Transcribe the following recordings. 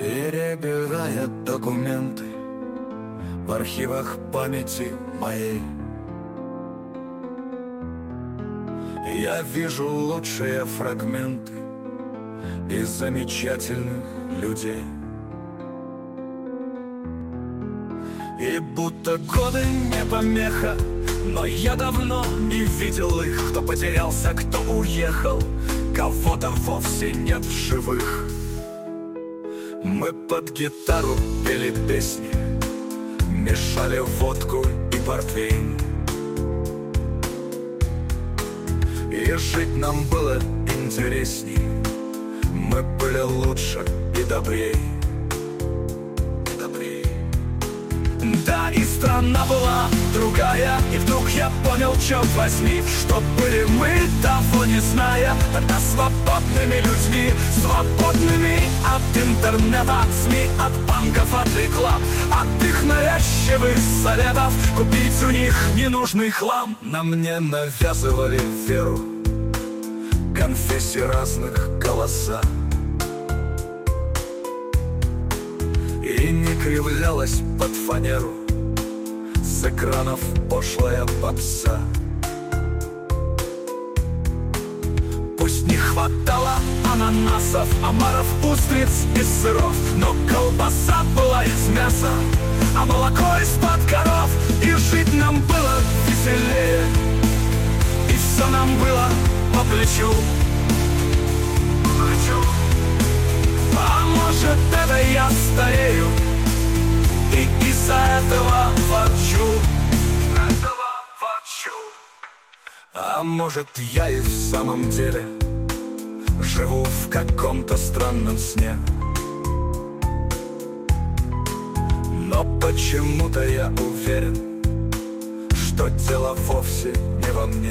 Перебирая документы в архивах памяти моей, я вижу лучшие фрагменты из замечательных людей. И будто годы не помеха, но я давно не видел их. Кто потерялся, кто уехал, кого-то вовсе нет в живых. Мы под гитару пели песни, мешали водку и портвейн, и жить нам было интересней. Мы были лучше и добрей. Да, и страна была другая, и вдруг я понял, черт возьми, что были мы, того не зная, тогда свободными людьми, свободными от интернета, от СМИ, от банков, от реклам, от их навязчивых советов. Купить у них ненужный хлам. На мне навязывали веру конфессий разных голоса, и не кривлялась под фанеру с экранов пошлая попса. Пусть не хватало ананасов, омаров, устриц и сыров, но колбаса была из мяса, а молоко из-под коров. И жить нам было веселее, и все нам было по плечу. А может, это я старею и из-за этого ворчу. А может, я и в самом деле живу в каком-то странном сне, но почему-то я уверен, что дело вовсе не во мне.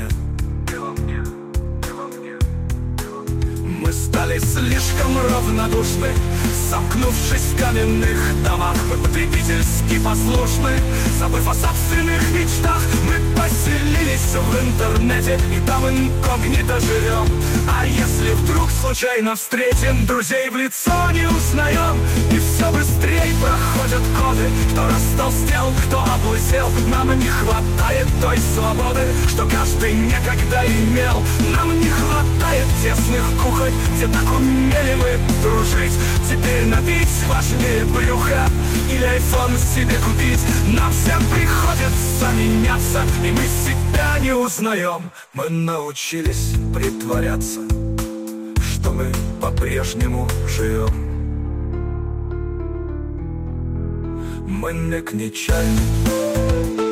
Мы стали слишком равнодушны, сомкнувшись в каменных домах. Мы потребительски послушны, забыв о собственных мечтах. Мы поселились в интернете и там инкогнито живем. А если вдруг случайно встретим, друзей в лицо не узнаем. И все быстрее проходят годы. Кто растолстел, кто облысел, нам не хватает той свободы, что каждый некогда имел. Нам не хватает тесных кухонь, где так умели мы дружить. Теперь напить важнее брюха или айфон себе купить. Нам всем приходится меняться, и мы себя не узнаем. Мы научились притворяться, что мы по-прежнему живем. Мы не к нечаянно